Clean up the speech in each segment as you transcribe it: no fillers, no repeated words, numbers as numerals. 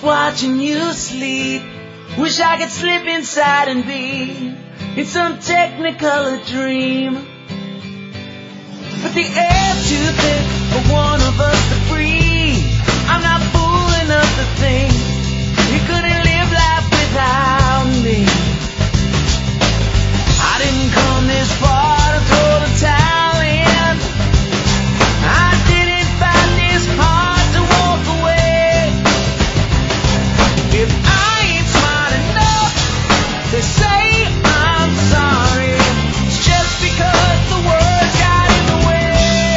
watching you sleep. Wish I could slip inside and be in some technicolor dream. But the air's too thick for one of us to breathe. I'm not fool enough to think you couldn't live life without me. I didn't come this far to throw the towel in. I didn't find this hard to walk away. If I ain't smart enough to say I'm sorry, it's just because the words got in the way.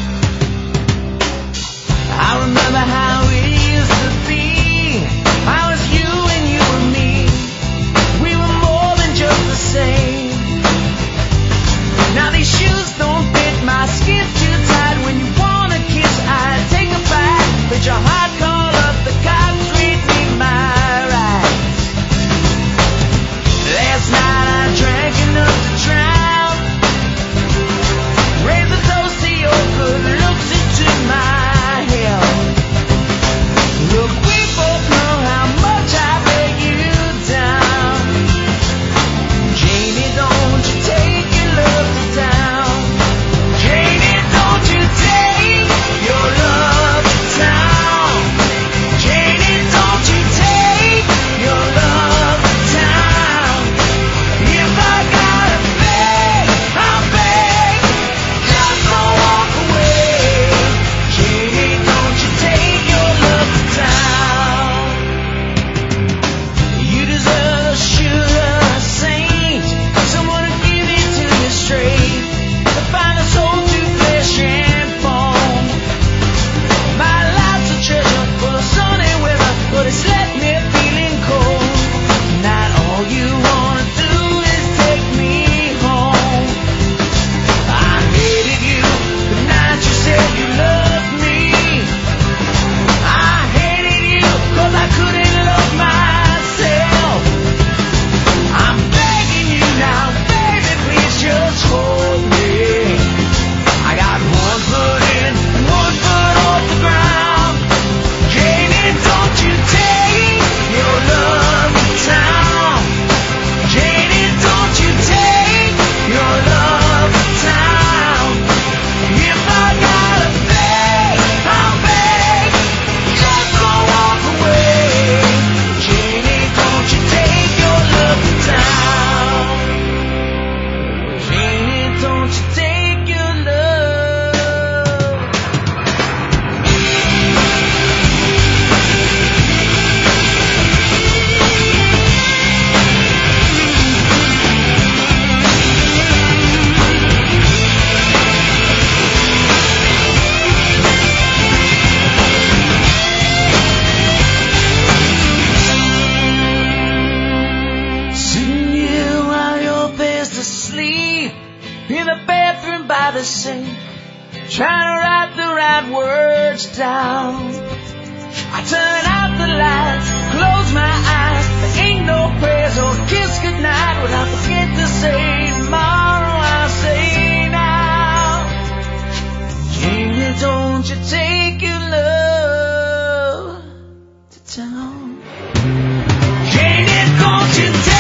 I remember how it used to be. I was you and you and me. We were more than just the same. Now these shoes don't fit, my skin's too tight. When you wanna kiss, I take a bite. But your heart call up the cops, read me my rights. Last night I drank enough to drown. Raise a toast to your good looks into my hell. Look, we both know how much I break you down. Janie, don't you take your love to town. Janie, don't you take your love to town. Janie, don't you take your love to town. If I gotta beg, I'll beg, just don't walk away. Janie, don't you take your love to town. You deserve a sugar saint, someone to give it to you straight, to find a soul to flesh and bone. My life's a treasure full of sunny weather, but it's left me feeling cold. Not all you wanna do is take me home. I hated you the night you said you loved me. I hated you 'cause I couldn't love myself. I'm begging you now, baby, please just hold me. I got one foot in, one foot off the ground. Janie, don't you take your love to town. Janie, don't you take your love to town. If I gotta beg, I'll beg, just don't walk away. Janie, don't you take your love to town. Janie, don't you take your love. Sitting here while you're fast asleep in the bathroom by the sink, trying to write the right words down. I turn out the lights, close my eyes. There ain't no prayers or kiss goodnight without forget to say tomorrow. I'll say now. Janie, don't you take your love to town. Janie, don't you take